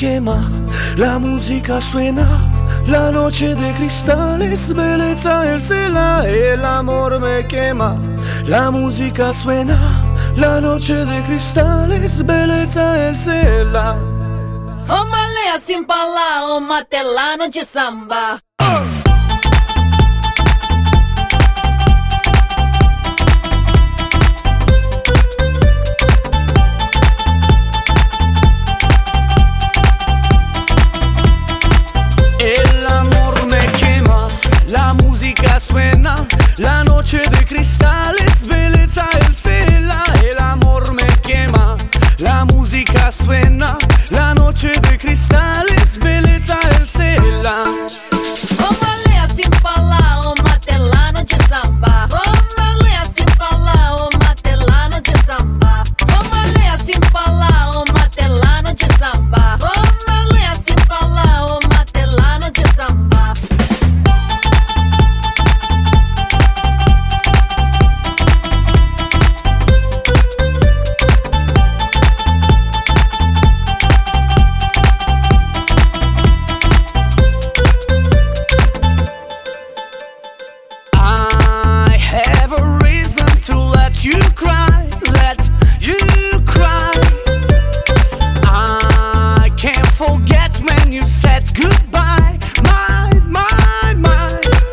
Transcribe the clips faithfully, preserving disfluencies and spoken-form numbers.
quema, la música suena, la noche de cristales, belleza el cela, el amor me quema, la música suena, la noche de cristales, belleza el cela. Uma leia simpala, uma telano de samba. El amor me quema, la música suena, la noche de cristales, belleza el cela. El amor me quema, la música suena, la noche de cristales, belleza el cela. Uma leia simpala, uma telano de samba. Uma leia simpala, uma telano de samba. Uma leia simpala, uma telano de samba. Uma leia simpala, uma telano de samba. I have a reason to let you cry, let you cry. I can't forget when you said goodbye, my, my, my.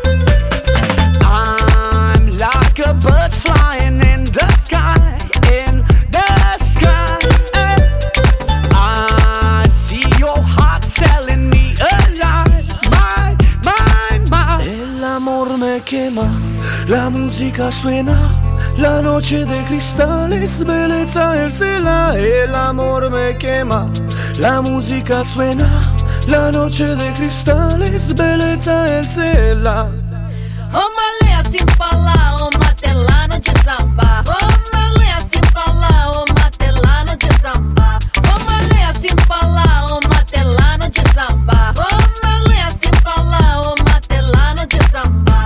I'm like a bird flying in the sky, in the sky. I see your heart telling me a lie, my, my, my. El amor me quema, la música suena, la noche de cristales, belleza el cela. El amor me quema, la música suena, la noche de cristales, belleza el cela. Uma leia simpala, uma telano de samba. Uma leia simpala, uma telano de samba. Uma leia simpala, uma telano de samba. Uma leia simpala, uma telano de samba.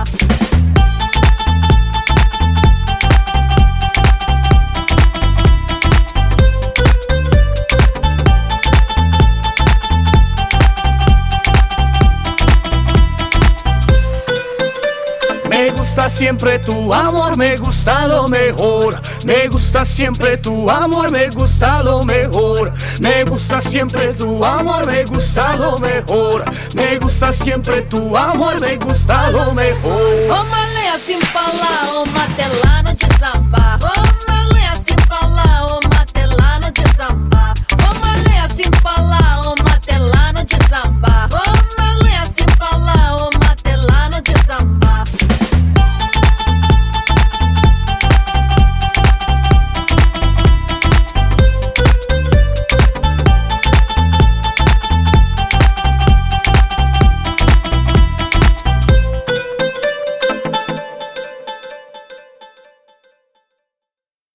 Me gusta siempre tu amor, me gusta lo mejor. Me gusta siempre tu amor, me gusta lo mejor. Me gusta siempre tu amor, me gusta lo mejor. Me gusta siempre tu amor, me gusta lo mejor. Uma leia simpala, uma telano de samba.